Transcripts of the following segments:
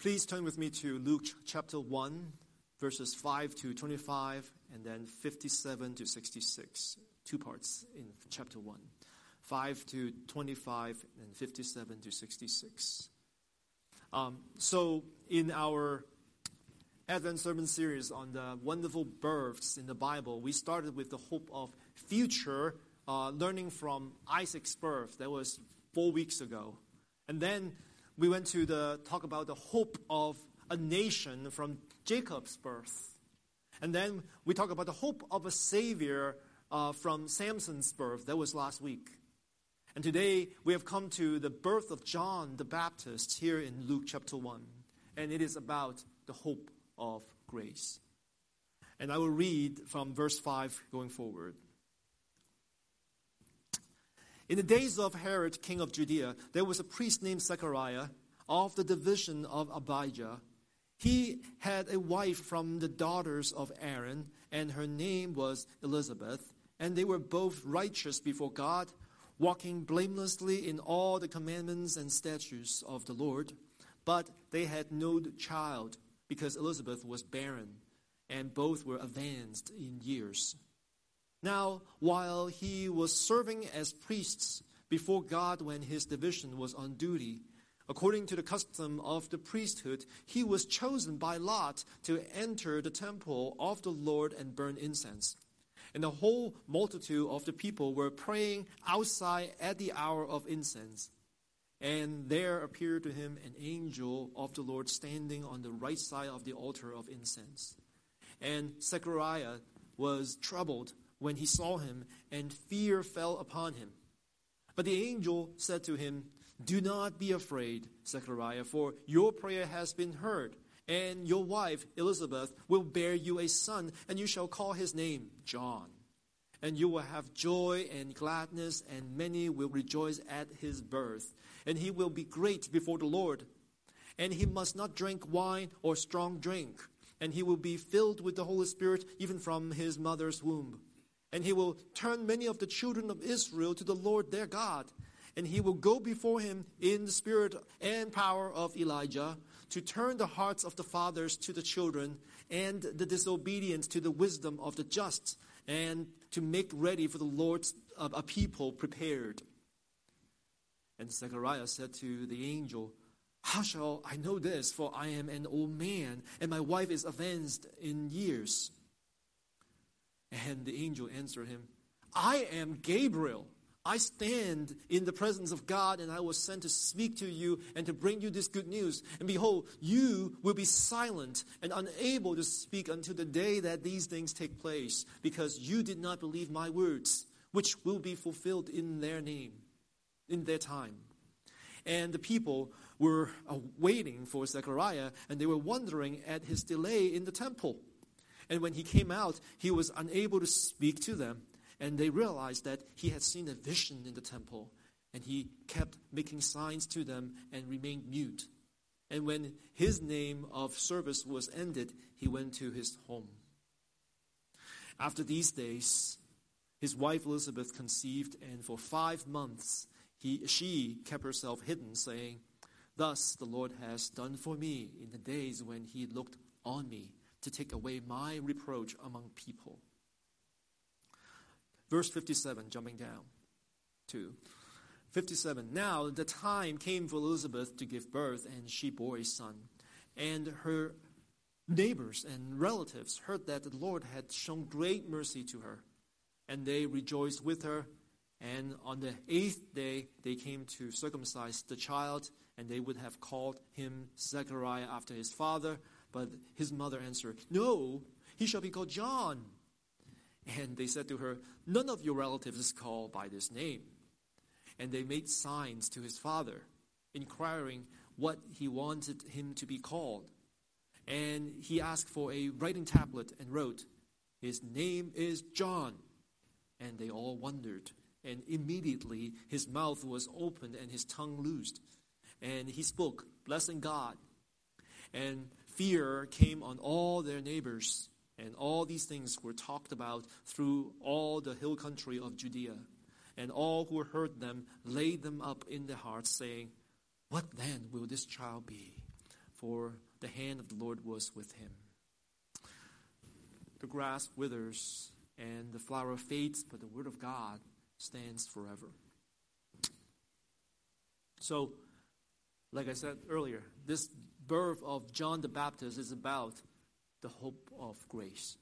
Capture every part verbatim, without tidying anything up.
Please turn with me to Luke chapter one, verses five to twenty-five, and then fifty-seven to sixty-six. Two parts in chapter one. five to twenty-five and fifty-seven to sixty-six. Um, so in our Advent sermon series on the wonderful births in the Bible, we started with the hope of future, uh, learning from Isaac's birth. That was four weeks ago. And then we went to the talk about the hope of a nation from Jacob's birth. And then we talked about the hope of a Savior uh, from Samson's birth. That was last week. And today we have come to the birth of John the Baptist here in Luke chapter one. And it is about the hope of grace. And I will read from verse five going forward. In the days of Herod, king of Judea, there was a priest named Zechariah of the division of Abijah. He had a wife from the daughters of Aaron, and her name was Elizabeth. And they were both righteous before God, walking blamelessly in all the commandments and statutes of the Lord. But they had no child, because Elizabeth was barren, and both were advanced in years. Now, while he was serving as priests before God when his division was on duty, according to the custom of the priesthood, he was chosen by lot to enter the temple of the Lord and burn incense. And the whole multitude of the people were praying outside at the hour of incense. And there appeared to him an angel of the Lord standing on the right side of the altar of incense. And Zechariah was troubled when he saw him, and fear fell upon him. But the angel said to him, "Do not be afraid, Zechariah, for your prayer has been heard, and your wife Elizabeth will bear you a son, and you shall call his name John. And you will have joy and gladness, and many will rejoice at his birth. And he will be great before the Lord. And he must not drink wine or strong drink. And he will be filled with the Holy Spirit even from his mother's womb. And he will turn many of the children of Israel to the Lord their God. And he will go before him in the spirit and power of Elijah, to turn the hearts of the fathers to the children, and the disobedient to the wisdom of the just, and to make ready for the Lord's uh, a people prepared." And Zechariah said to the angel, "How shall I know this? For I am an old man, and my wife is advanced in years." And the angel answered him, "I am Gabriel. I stand in the presence of God, and I was sent to speak to you and to bring you this good news. And behold, you will be silent and unable to speak until the day that these things take place, because you did not believe my words, which will be fulfilled in their name, in their time." And the people were waiting for Zechariah, and they were wondering at his delay in the temple. And when he came out, he was unable to speak to them. And they realized that he had seen a vision in the temple. And he kept making signs to them and remained mute. And when his name of service was ended, he went to his home. After these days, his wife Elizabeth conceived, and for five months he, she kept herself hidden, saying, "Thus the Lord has done for me in the days when he looked on me, to take away my reproach among people." Verse fifty-seven, jumping down to fifty-seven. Now the time came for Elizabeth to give birth, and she bore a son. And her neighbors and relatives heard that the Lord had shown great mercy to her, and they rejoiced with her. And on the eighth day they came to circumcise the child, and they would have called him Zechariah after his father. But his mother answered, "No, he shall be called John." And they said to her, "None of your relatives is called by this name." And they made signs to his father, inquiring what he wanted him to be called. And he asked for a writing tablet and wrote, "His name is John." And they all wondered. And immediately his mouth was opened and his tongue loosed. And he spoke, blessing God. And fear came on all their neighbors, and all these things were talked about through all the hill country of Judea. And all who heard them laid them up in their hearts, saying, "What then will this child be? for the hand of the Lord was with him. The grass withers and the flower fades, but the word of God stands forever. So, like I said earlier, this birth of John the Baptist is about the hope of grace.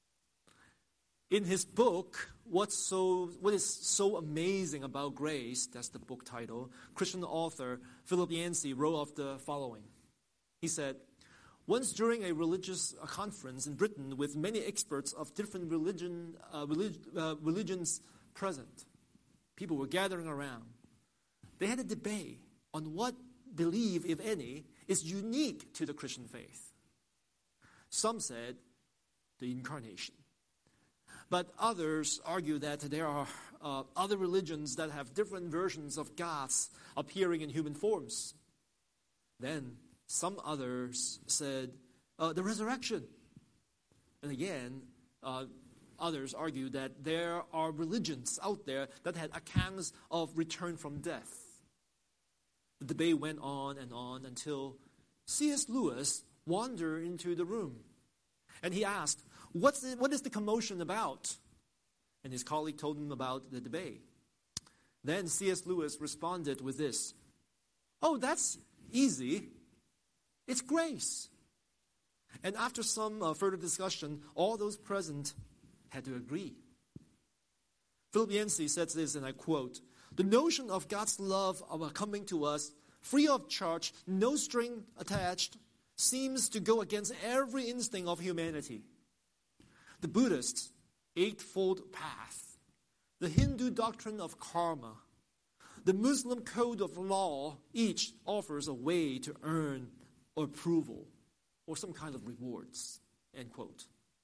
In his book, what's so, what is so amazing about grace, that's the book title, Christian author Philip Yancey wrote of the following. He said, once during a religious conference in Britain with many experts of different religion, uh, relig- uh, religions present, people were gathering around. They had a debate on what belief, if any, is unique to the Christian faith. Some said the incarnation. But others argue that there are uh, other religions that have different versions of gods appearing in human forms. Then some others said uh, the resurrection. And again, uh, others argue that there are religions out there that had accounts of return from death. The debate went on and on until C S Lewis wandered into the room. And he asked, What's the, what is the commotion about? And his colleague told him about the debate. Then C S Lewis responded with this, oh, that's easy. It's grace. And after some uh, further discussion, all those present had to agree. Philip Yancey says this, and I quote, the notion of God's love of coming to us, free of charge, no string attached, seems to go against every instinct of humanity. The Buddhist Eightfold Path, the Hindu doctrine of karma, the Muslim code of law, each offers a way to earn approval or some kind of rewards, end quote.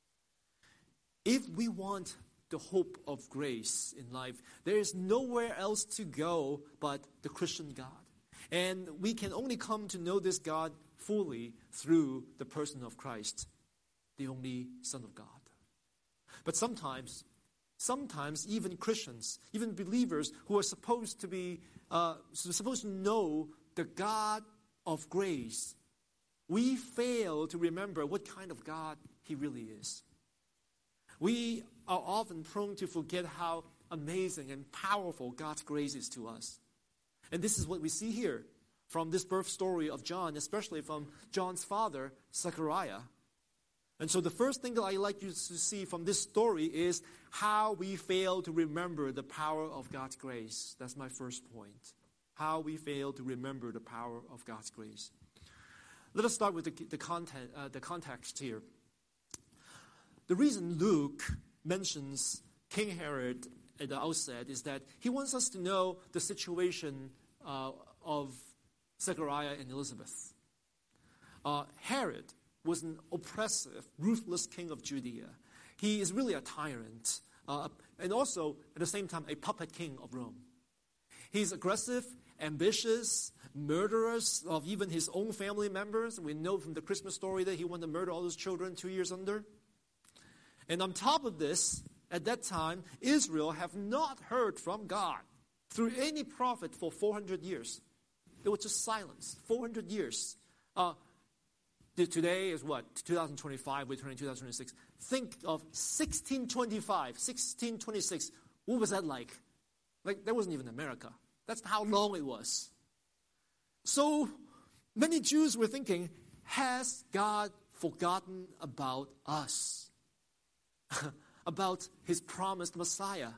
If we want the hope of grace in life, there is nowhere else to go but the Christian God. And we can only come to know this God fully through the person of Christ, the only Son of God. But sometimes, sometimes even Christians, even believers who are supposed to be, uh, supposed to know the God of grace, we fail to remember what kind of God He really is. We are often prone to forget how amazing and powerful God's grace is to us. And this is what we see here from this birth story of John, especially from John's father, Zechariah. And so the first thing that I'd like you to see from this story is how we fail to remember the power of God's grace. That's my first point. How we fail to remember the power of God's grace. Let us start with the, the, content, uh, the context here. The reason Luke mentions King Herod at the outset is that he wants us to know the situation uh, of Zechariah and Elizabeth. Uh, Herod was an oppressive, ruthless king of Judea. He is really a tyrant, uh, and also, at the same time, a puppet king of Rome. He's aggressive, ambitious, murderous of even his own family members. We know from the Christmas story that he wanted to murder all those children two years under. And on top of this, at that time, Israel have not heard from God through any prophet for four hundred years. It was just silence, four hundred years. Uh, today is what? two thousand twenty-five, we're turning two thousand twenty-six. Think of sixteen twenty-five, sixteen twenty-six. What was that like? Like, that wasn't even America. That's how long it was. So many Jews were thinking, has God forgotten about us? About his promised Messiah?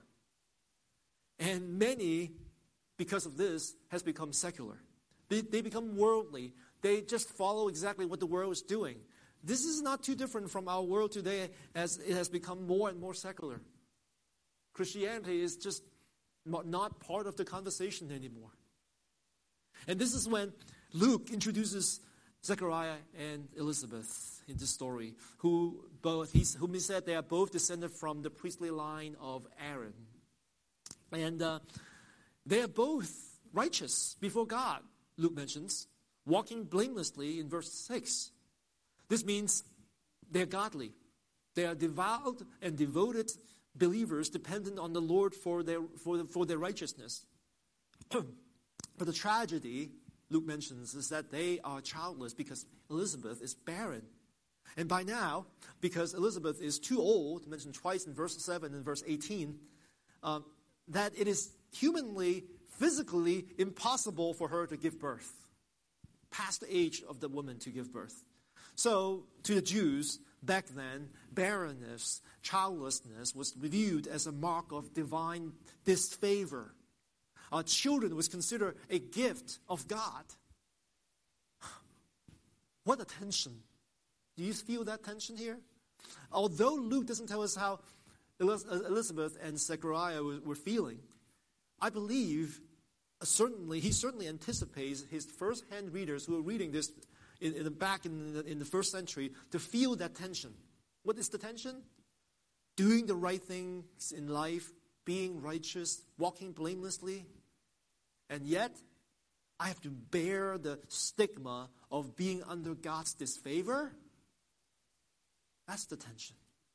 And many, because of this, has become secular. They, they become worldly. They just follow exactly what the world is doing. This is not too different from our world today as it has become more and more secular. Christianity is just not part of the conversation anymore. And this is when Luke introduces Zechariah and Elizabeth in this story, who both, he's, whom he said they are both descended from the priestly line of Aaron. And uh, they are both righteous before God, Luke mentions, walking blamelessly in verse six. This means they're godly. They are devout and devoted believers dependent on the Lord for their, for, the, for their righteousness. But the tragedy Luke mentions is that they are childless because Elizabeth is barren. And by now, because Elizabeth is too old, mentioned twice in verse seven and verse eighteen, um, that it is humanly, physically impossible for her to give birth, past the age of the woman to give birth. So, to the Jews, back then, barrenness, childlessness was viewed as a mark of divine disfavor. Our children was considered a gift of God. What a tension. Do you feel that tension here? Although Luke doesn't tell us how Elizabeth and Zechariah were feeling, I believe certainly he certainly anticipates his first-hand readers who are reading this in, in the back in the, in the first century to feel that tension. What is the tension? Doing the right things in life, being righteous, walking blamelessly, and yet I have to bear the stigma of being under God's disfavor. That's the tension.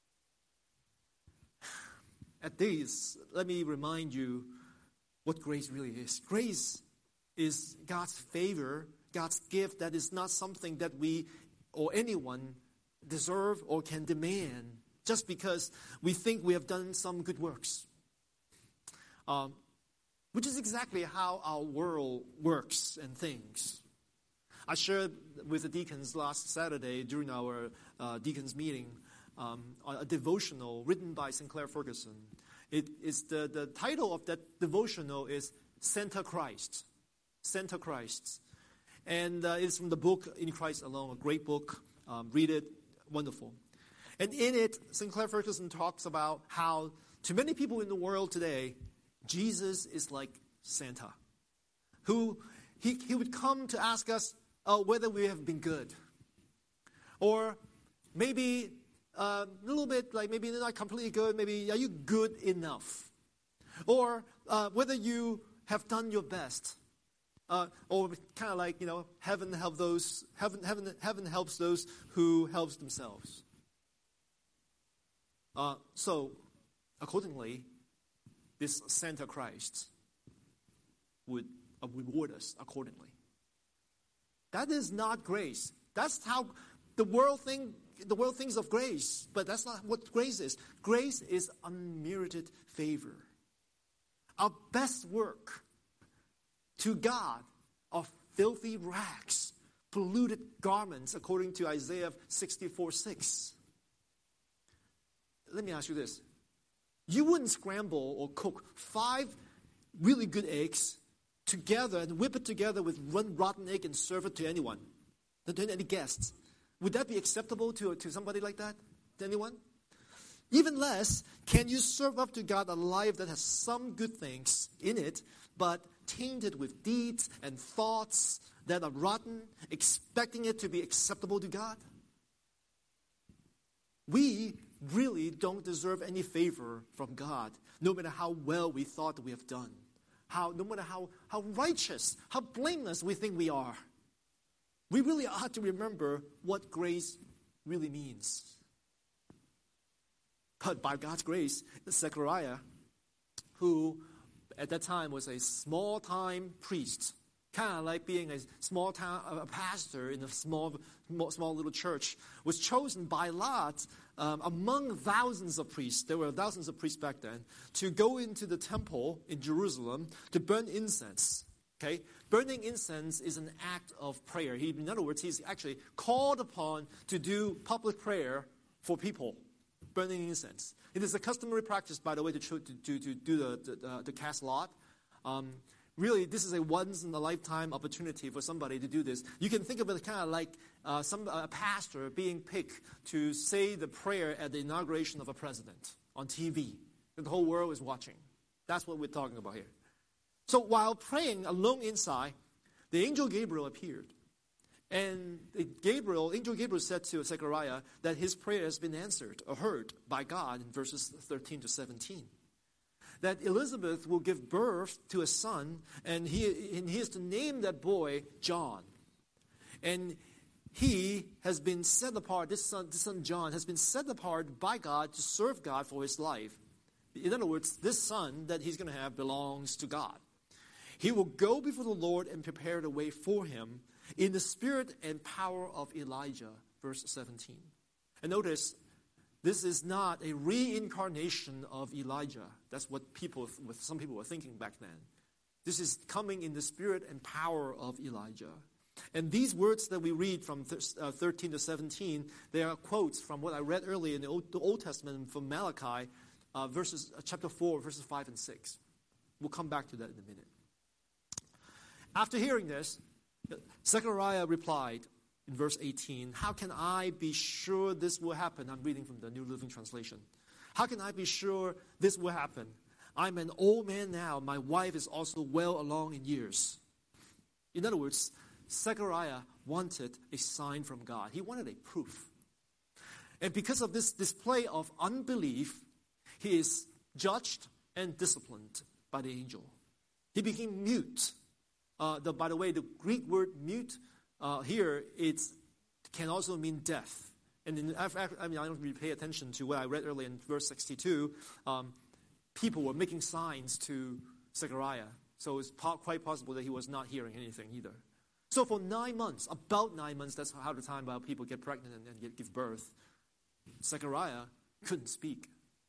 At this, let me remind you what grace really is. Grace is God's favor, God's gift that is not something that we or anyone deserve or can demand just because we think we have done some good works. Um, which is exactly how our world works and thinks. I shared with the deacons last Saturday during our uh, deacons meeting um, a devotional written by Sinclair Ferguson. It is the, the title of that devotional is Center Christ. Center Christ. And uh, it's from the book In Christ Alone, a great book. Um, read it, wonderful. And in it, Sinclair Ferguson talks about how to many people in the world today, Jesus is like Santa, who he, he would come to ask us uh, whether we have been good. Or maybe uh, a little bit, like maybe not completely good, maybe are you good enough? Or uh, whether you have done your best. Uh, or kind of like, you know, heaven help those, heaven, heaven, heaven helps those who helps themselves. Uh, so, accordingly, this Santa Christ would uh, reward us accordingly. That is not grace. That's how the world think. The world thinks of grace, but that's not what grace is. Grace is unmerited favor. Our best work to God are filthy rags, polluted garments, according to Isaiah sixty-four six. Let me ask you this. You wouldn't scramble or cook five really good eggs together and whip it together with one rotten egg and serve it to anyone, to any guests. Would that be acceptable to, to somebody like that? To anyone? Even less, can you serve up to God a life that has some good things in it, but tainted with deeds and thoughts that are rotten, expecting it to be acceptable to God? We really don't deserve any favor from God, no matter how well we thought we have done. How, no matter how, how righteous, how blameless we think we are. We really ought to remember what grace really means. But by God's grace, Zechariah, who at that time was a small-time priest, kind of like being a small town a pastor in a small, small little church, was chosen by lot um, among thousands of priests. There were thousands of priests back then to go into the temple in Jerusalem to burn incense. Okay, burning incense is an act of prayer. He, in other words, he's actually called upon to do public prayer for people. Burning incense. It is a customary practice, by the way, to to, to, to do the, the, the cast lot. Um, really, this is a once-in-a-lifetime opportunity for somebody to do this. You can think of it kind of like uh, some a pastor being picked to say the prayer at the inauguration of a president on T V. The whole world is watching. That's what we're talking about here. So while praying alone inside, the angel Gabriel appeared. And Gabriel, angel Gabriel said to Zechariah that his prayer has been answered or heard by God in verses thirteen to seventeen. That Elizabeth will give birth to a son, and he, and he is to name that boy John. And he has been set apart, this son, this son John has been set apart by God to serve God for his life. In other words, this son that he's going to have belongs to God. He will go before the Lord and prepare the way for him in the spirit and power of Elijah. Verse seventeen. And notice, this is not a reincarnation of Elijah. That's what people, what some people were thinking back then. This is coming in the spirit and power of Elijah. And these words that we read from thirteen to seventeen, they are quotes from what I read earlier in the Old, the Old Testament from Malachi, uh, verses, uh, chapter four, verses five and six. We'll come back to that in a minute. After hearing this, Zechariah replied in verse eighteen, "How can I be sure this will happen?" I'm reading from the New Living Translation. "How can I be sure this will happen? I'm an old man now. My wife is also well along in years." In other words, Zechariah wanted a sign from God. He wanted a proof. And because of this display of unbelief, he is judged and disciplined by the angel. He became mute. Uh, the, by the way, the Greek word mute uh, here it can also mean deaf. And in, I mean, I don't really pay attention to what I read earlier in verse sixty-two. Um, people were making signs to Zechariah. So it's po- quite possible that he was not hearing anything either. So for nine months, about nine months, that's how the time about people get pregnant and, and get, give birth, Zechariah couldn't speak.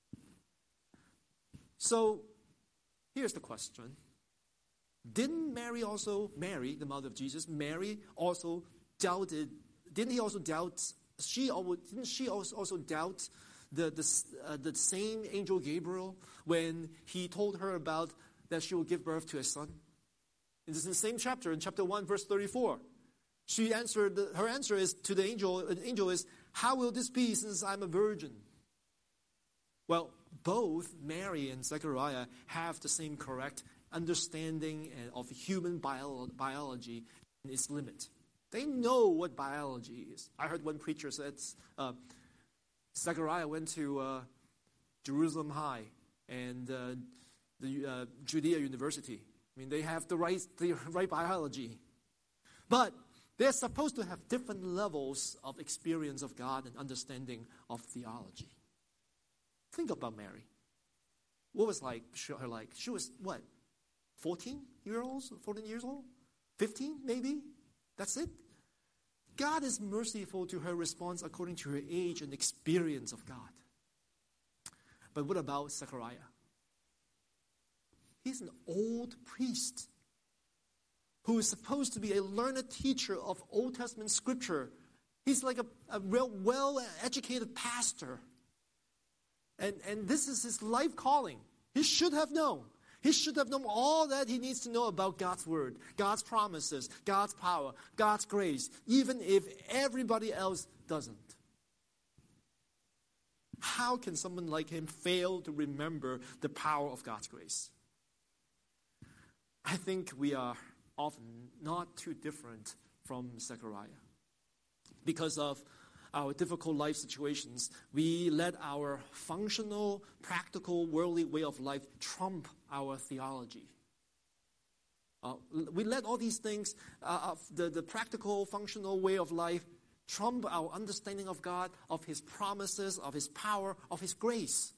So here's the question. Didn't Mary also, Mary, the mother of Jesus, Mary also doubted, didn't he also doubt, she didn't she also, also doubt the, the, uh, the same angel Gabriel when he told her about that she will give birth to a son? This is in the same chapter, in chapter one, verse thirty-four. She answered, her answer is to the angel, the angel is, "How will this be since I'm a virgin?" Well, both Mary and Zechariah have the same correct understanding of human bio- biology and its limit. They know what biology is. I heard one preacher said, uh, Zechariah went to uh, Jerusalem High and uh, the uh, Judea University. I mean, they have the right, the right biology. But they're supposed to have different levels of experience of God and understanding of theology. Think about Mary. What was like her like? She was, what, fourteen years old? fourteen years old? fifteen, maybe? That's it? God is merciful to her response according to her age and experience of God. But what about Zechariah? He's an old priest who is supposed to be a learned teacher of Old Testament scripture. He's like a, a real well-educated pastor. And, and this is his life calling. He should have known. He should have known all that he needs to know about God's word, God's promises, God's power, God's grace, even if everybody else doesn't. How can someone like him fail to remember the power of God's grace? I think we are often not too different from Zechariah. Because of our difficult life situations, we let our functional, practical, worldly way of life trump our theology. Uh, we let all these things, uh, of the, the practical, functional way of life, trump our understanding of God, of His promises, of His power, of His grace.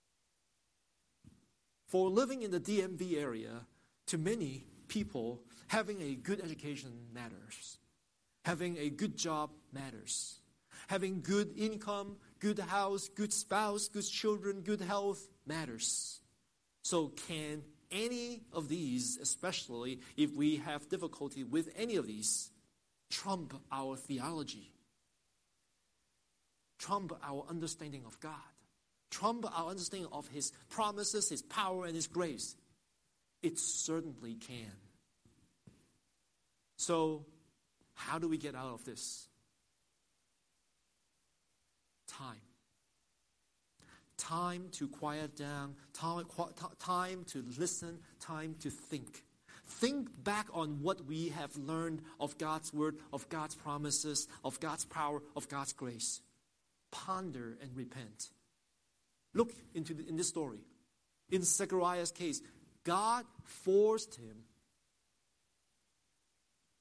For living in the D M V area, to many people, having a good education matters. Having a good job matters. Having good income, good house, good spouse, good children, good health matters. So can any of these, especially if we have difficulty with any of these, trump our theology? Trump our understanding of God? Trump our understanding of His promises, His power, and His grace? It certainly can. So, how do we get out of this? Time. Time to quiet down, time, time to listen, time to think. Think back on what we have learned of God's word, of God's promises, of God's power, of God's grace. Ponder and repent. Look into the, in this story. In Zechariah's case, God forced him.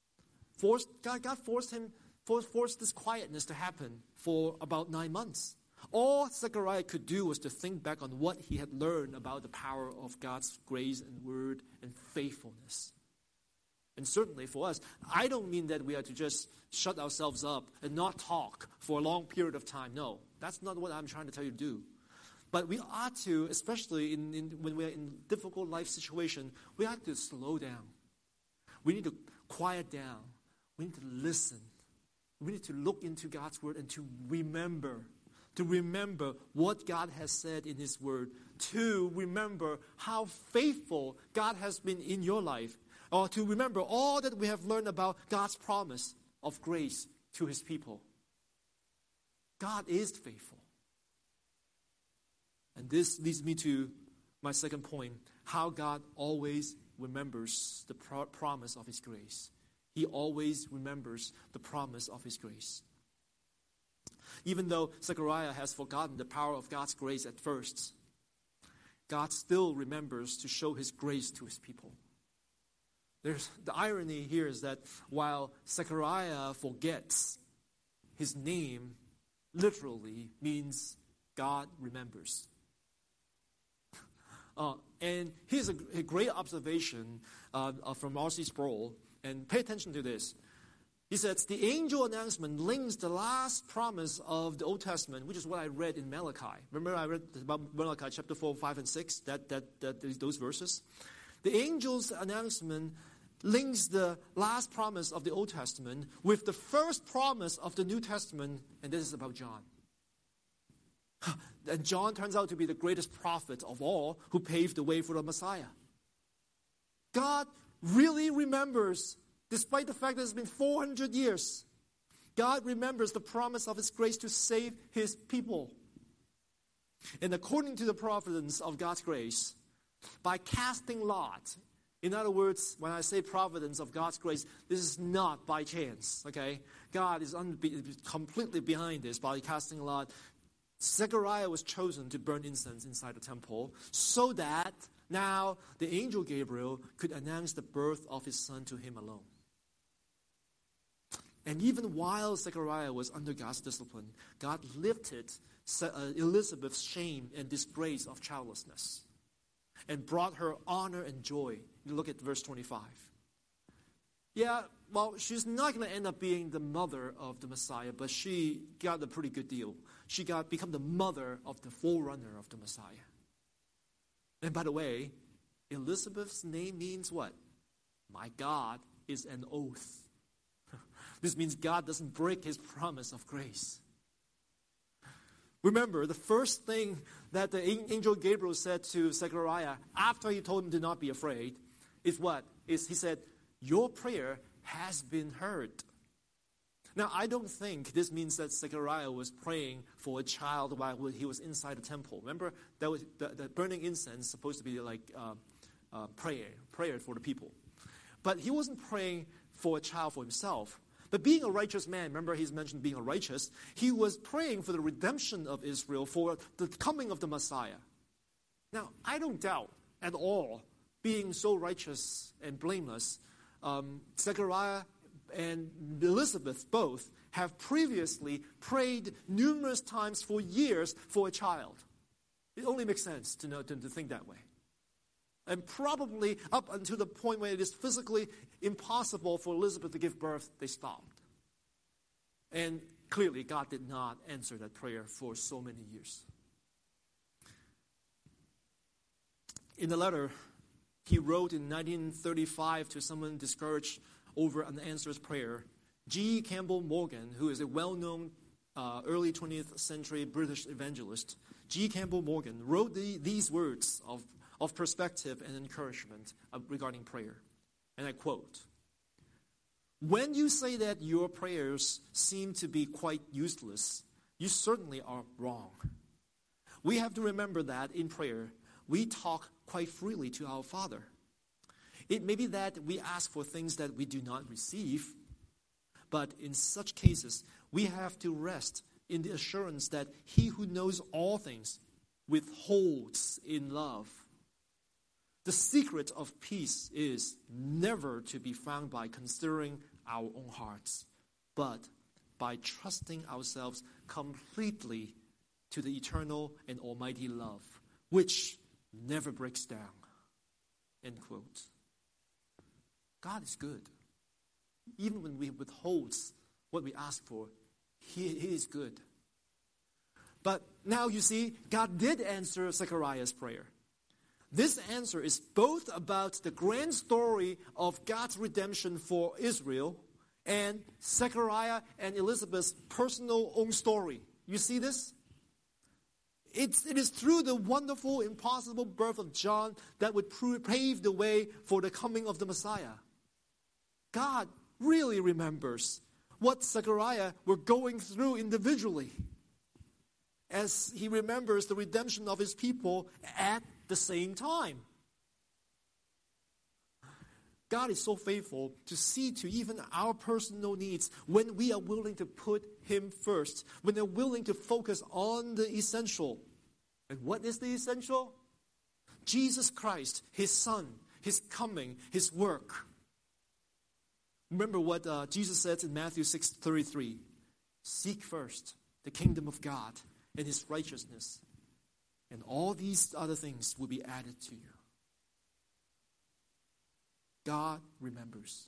Forced, God, God forced him, forced, forced this quietness to happen for about nine months. All Zechariah could do was to think back on what he had learned about the power of God's grace and word and faithfulness. And certainly for us, I don't mean that we are to just shut ourselves up and not talk for a long period of time. No, that's not what I'm trying to tell you to do. But we ought to, especially in, in, when we're in difficult life situation, we have to slow down. We need to quiet down. We need to listen. We need to look into God's word and to remember. To remember what God has said in his word. To remember how faithful God has been in your life. Or to remember all that we have learned about God's promise of grace to his people. God is faithful. And this leads me to my second point, how God always remembers the pro- promise of his grace. He always remembers the promise of his grace. Even though Zechariah has forgotten the power of God's grace at first, God still remembers to show his grace to his people. There's, the irony here is that while Zechariah forgets, his name literally means God remembers. Uh, and here's a, a great observation uh, uh, from R C Sproul, and pay attention to this. He says, the angel announcement links the last promise of the Old Testament, which is what I read in Malachi. Remember I read about Malachi chapter four, five, and six, that, that, that, those verses? The angel's announcement links the last promise of the Old Testament with the first promise of the New Testament, and this is about John. And John turns out to be the greatest prophet of all who paved the way for the Messiah. God really remembers, despite the fact that it's been four hundred years, God remembers the promise of his grace to save his people. And according to the providence of God's grace, by casting lot, in other words, when I say providence of God's grace, this is not by chance, okay? God is un- completely behind this by casting lot. Zechariah was chosen to burn incense inside the temple so that now the angel Gabriel could announce the birth of his son to him alone. And even while Zechariah was under God's discipline, God lifted Elizabeth's shame and disgrace of childlessness and brought her honor and joy. You look at verse twenty-five. Yeah, well, she's not going to end up being the mother of the Messiah, but she got a pretty good deal. She got become the mother of the forerunner of the Messiah. And by the way, Elizabeth's name means what? My God is an oath. This means God doesn't break his promise of grace. Remember, the first thing that the angel Gabriel said to Zechariah after he told him to not be afraid is what? Is he said, your prayer has been heard. Now, I don't think this means that Zechariah was praying for a child while he was inside the temple. Remember, that was the, the burning incense is supposed to be like uh, uh, prayer, prayer for the people. But he wasn't praying for a child for himself. But being a righteous man, remember he's mentioned being a righteous, he was praying for the redemption of Israel, for the coming of the Messiah. Now, I don't doubt at all, being so righteous and blameless, um, Zechariah and Elizabeth both have previously prayed numerous times for years for a child. It only makes sense to know to, to think that way. And probably up until the point where it is physically impossible for Elizabeth to give birth, they stopped. And clearly God did not answer that prayer for so many years. In the letter he wrote in nineteen thirty-five to someone discouraged over an unanswered prayer, G. Campbell Morgan, who is a well-known uh, early twentieth century British evangelist, G. Campbell Morgan wrote the, these words of, of perspective and encouragement uh, regarding prayer. And I quote, when you say that your prayers seem to be quite useless, you certainly are wrong. We have to remember that in prayer, we talk quite freely to our Father. It may be that we ask for things that we do not receive, but in such cases, we have to rest in the assurance that he who knows all things withholds in love. The secret of peace is never to be found by considering our own hearts, but by trusting ourselves completely to the eternal and almighty love, which never breaks down. End quote. God is good. Even when we withhold what we ask for, He, he is good. But now you see, God did answer Zechariah's prayer. This answer is both about the grand story of God's redemption for Israel and Zechariah and Elizabeth's personal own story. You see this? It's, it is through the wonderful, impossible birth of John that would pave the way for the coming of the Messiah. God really remembers what Zechariah were going through individually, as he remembers the redemption of his people at the same time. God is so faithful to see to even our personal needs when we are willing to put Him first, when they're willing to focus on the essential. And what is the essential? Jesus Christ, His Son, His coming, His work. Remember what uh, Jesus said in Matthew six thirty-three. Seek first the kingdom of God and His righteousness, and all these other things will be added to you. God remembers.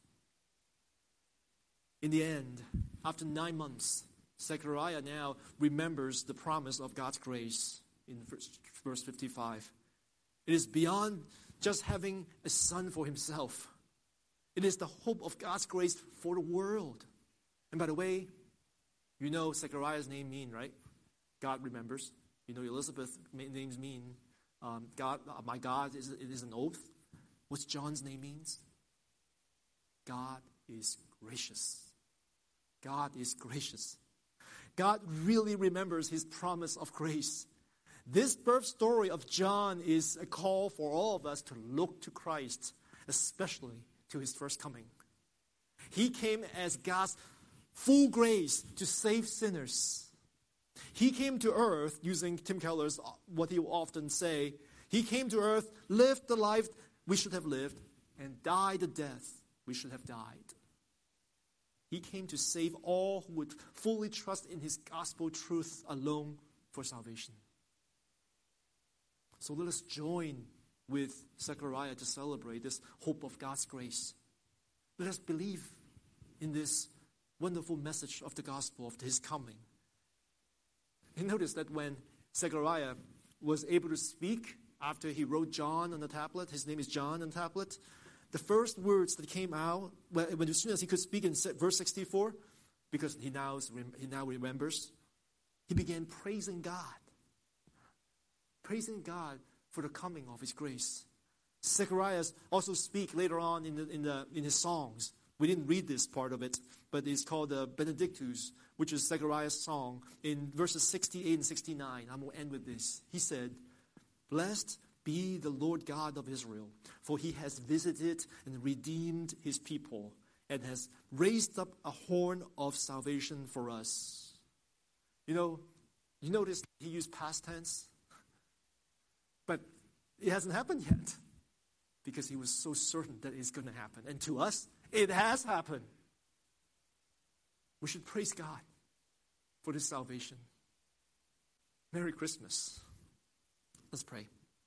In the end, after nine months, Zechariah now remembers the promise of God's grace in verse fifty-five. It is beyond just having a son for himself. It is the hope of God's grace for the world. And by the way, you know Zechariah's name mean, right? God remembers. You know Elizabeth's names mean, um, God, uh, my God is, it is an oath. What's John's name means? God is gracious. God is gracious. God really remembers His promise of grace. This birth story of John is a call for all of us to look to Christ, especially to His first coming. He came as God's full grace to save sinners. He came to earth, using Tim Keller's, what he will often say, He came to earth, lived the life we should have lived, and died the death we should have died. He came to save all who would fully trust in His gospel truth alone for salvation. So let us join with Zechariah to celebrate this hope of God's grace. Let us believe in this wonderful message of the gospel of His coming. And notice that when Zechariah was able to speak after he wrote John on the tablet, his name is John on the tablet, the first words that came out, when as soon as he could speak in verse sixty-four, because he now, he now remembers, he began praising God. Praising God for the coming of His grace. Zechariah also speak later on in, the, in, the, in his songs. We didn't read this part of it, but it's called the Benedictus, which is Zechariah's song. In verses sixty-eight and sixty-nine, I'm going to end with this. He said, Blessed be the Lord God of Israel, for He has visited and redeemed His people, and has raised up a horn of salvation for us. You know, you notice he used past tense, but it hasn't happened yet, because he was so certain that it's going to happen. And to us, it has happened. We should praise God for this salvation. Merry Christmas. Let's pray.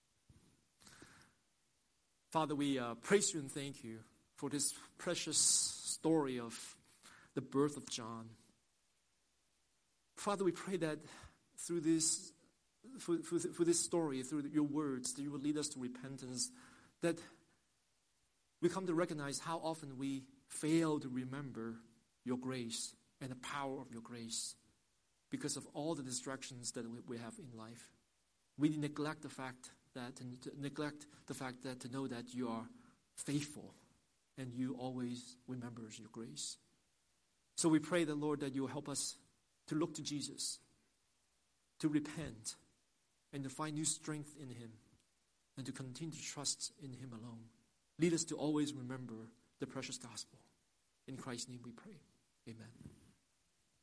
Father, we uh, praise You and thank You for this precious story of the birth of John. Father, we pray that through this, for, for, for this story, through Your words, that You will lead us to repentance, that we come to recognize how often we fail to remember Your grace and the power of Your grace because of all the distractions that we, we have in life. We neglect the fact that, to, to neglect the fact that to know that You are faithful and You always remembers Your grace. So we pray that, Lord, that You will help us to look to Jesus, to repent, and to find new strength in Him, and to continue to trust in Him alone. Lead us to always remember the precious gospel. In Christ's name we pray. Amen.